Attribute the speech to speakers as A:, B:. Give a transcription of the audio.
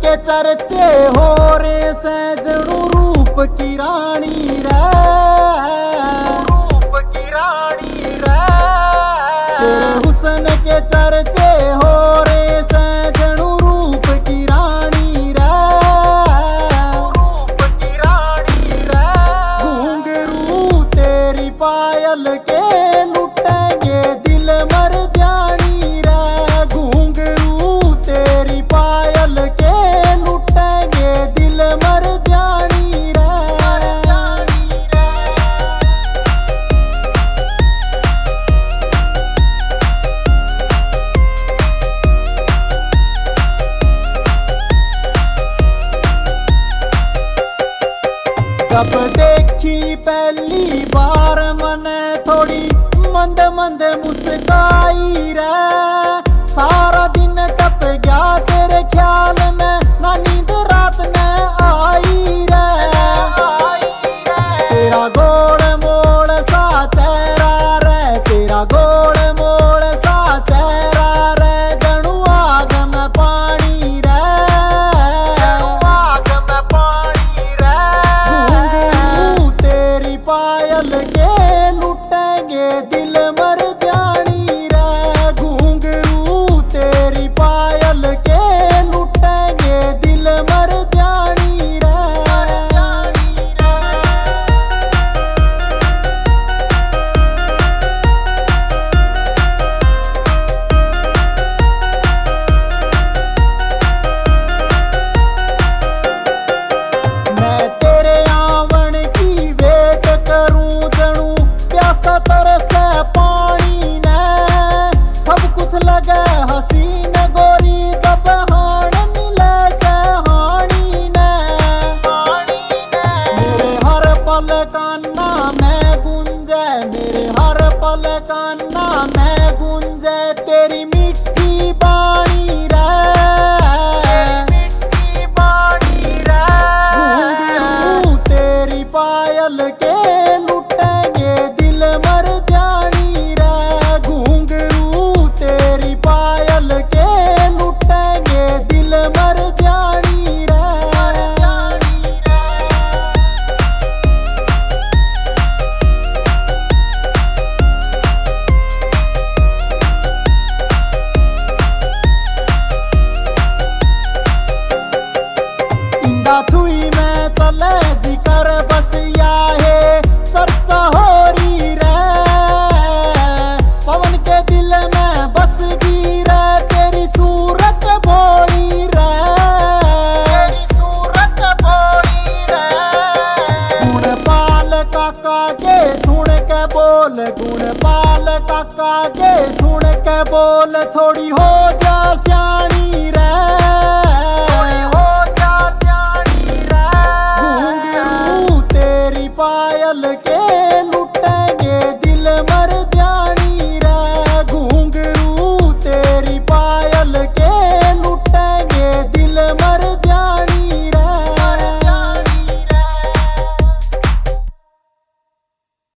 A: के चर्चे हो रे सजनू रूप की रानी रे, रूप की रानी रे। तेरे हुस्न के चर्चे हो रे सजनू रूप की रानी रे, रूप की रानी रे। घुंघरू तेरी पायल के लुटेंगे दिल मर जानी रे, घुंघरू तेरी पायल के लुटेंगे दिल मर जानी रे। जब देखी पहली बार मने थोड़ी मंद मंद मुस्काई रे, सारा दिन टप गया तेरे ख्याल में ना नींद रात में आई रे। तेरा गोड़ मोड़ सा चेहरा रे, तेरा गोड़ मोड़ सा चेहरा रे, जणु आग में पानी रे, आग में पानी रे। घुंघरू तेरी पायल के लुटेंगे दिल मर जानी रे, घुंघरू तेरी पायल के लुटेंगे दिल मर जानी रे। मैं तेरे आवन की वेट करूं जणू प्यासा तरसे पानी ने, सब कुछ लगे हसीन गोरी जब हाण मिले से हानी ने। मेरे हर पल कान्ना में गूंजे, मेरे हर पल कान्ना में गूंजे तेरी मीठी बाणी रे, मीठी बाणी रे। घुंघरू तेरी पायल के लुटेंगे दिल मर जानी रे, घुंघरू तेरी पायल के लुटेंगे दिल मर जानी रे। इंदा छुई में चले जिकर बस या है चर्चा हो रही रे, पवन के दिल में बस गी रे तेरी सूरत भोली रे, तेरी सूरत भोली रे। गुणपाल काका के सुन के बोल, गुणपाल काका के सुन के बोल, थोड़ी हो